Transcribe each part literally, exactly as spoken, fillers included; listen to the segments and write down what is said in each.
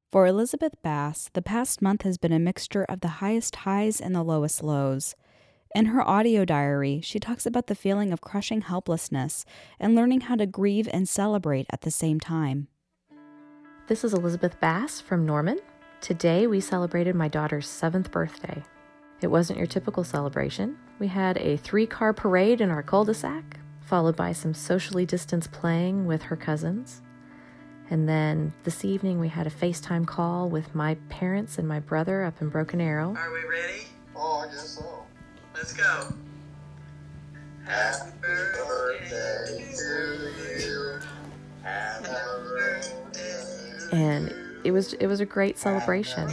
For Elizabeth Bass, the past month has been a mixture of the highest highs and the lowest lows. In her audio diary, she talks about the feeling of crushing helplessness and learning how to grieve and celebrate at the same time. This is Elizabeth Bass from Norman. Today we celebrated my daughter's seventh birthday. It wasn't your typical celebration. We had a three-car parade in our cul-de-sac, followed by some socially distanced playing with her cousins. And then this evening we had a FaceTime call with my parents and my brother up in Broken Arrow. Are we ready? Oh, I guess so. Let's go. Happy birthday to you. Happy birthday. And it was it was a great celebration.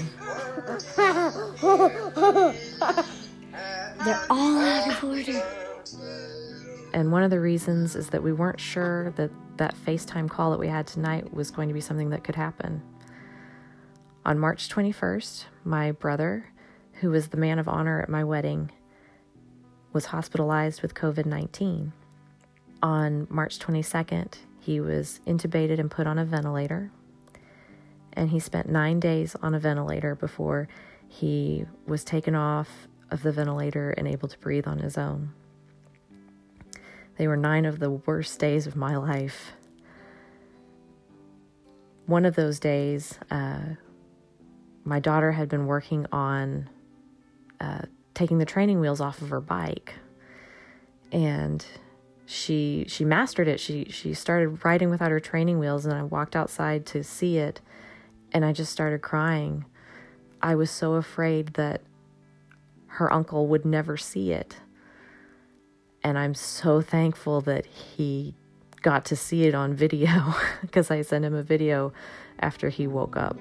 They're all out of order. And one of the reasons is that we weren't sure that that FaceTime call that we had tonight was going to be something that could happen. On March twenty-first, my brother, who was the man of honor at my wedding, was hospitalized with covid nineteen. On March twenty-second, he was intubated and put on a ventilator. And he spent nine days on a ventilator before he was taken off of the ventilator and able to breathe on his own. They were nine of the worst days of my life. One of those days, uh, my daughter had been working on uh, taking the training wheels off of her bike, and she she mastered it. She she started riding without her training wheels, and I walked outside to see it, and I just started crying. I was so afraid that her uncle would never see it. And I'm so thankful that he got to see it on video because I sent him a video after he woke up.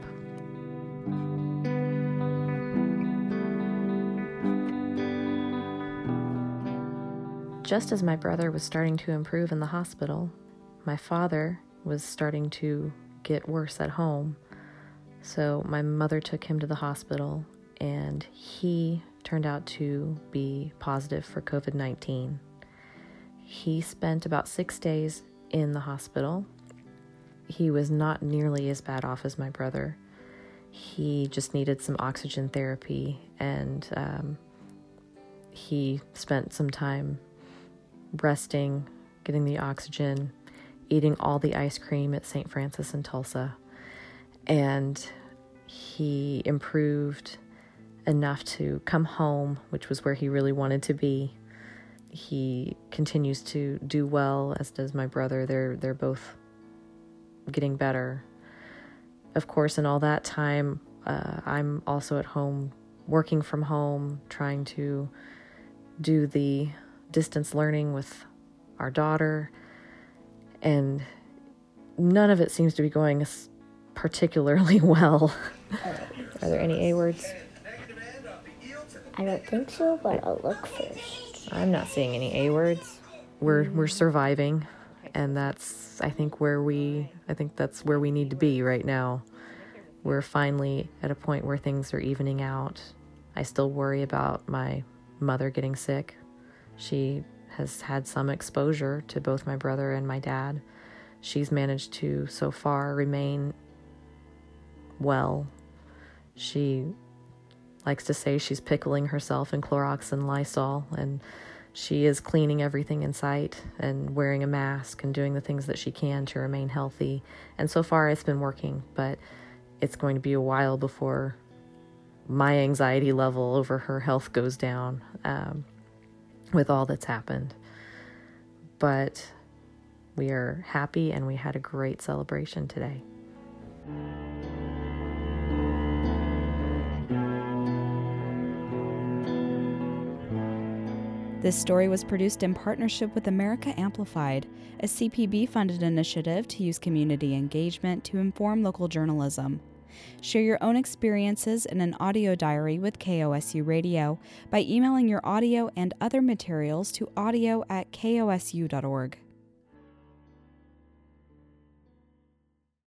Just as my brother was starting to improve in the hospital, my father was starting to get worse at home. So my mother took him to the hospital, and he turned out to be positive for covid nineteen. He spent about six days in the hospital. He was not nearly as bad off as my brother. He just needed some oxygen therapy, and um, he spent some time resting, getting the oxygen, eating all the ice cream at Saint Francis in Tulsa. And he improved enough to come home, which was where he really wanted to be. He continues to do well, as does my brother. They're they're both getting better. Of course, in all that time, uh, I'm also at home, working from home, trying to do the distance learning with our daughter, and none of it seems to be going particularly well. Are there any A words? I don't think so, but I'll look first. I'm not seeing any A words. We're we're surviving, and that's I think where we I think that's where we need to be right now. We're finally at a point where things are evening out. I still worry about my mother getting sick. She has had some exposure to both my brother and my dad. She's managed to so far remain well. She likes to say she's pickling herself in Clorox and Lysol, and she is cleaning everything in sight and wearing a mask and doing the things that she can to remain healthy. And so far it's been working, but it's going to be a while before my anxiety level over her health goes down um, with all that's happened. But we are happy, and we had a great celebration today. This story was produced in partnership with America Amplified, a C P B-funded initiative to use community engagement to inform local journalism. Share your own experiences in an audio diary with K O S U Radio by emailing your audio and other materials to audio at K O S U dot org.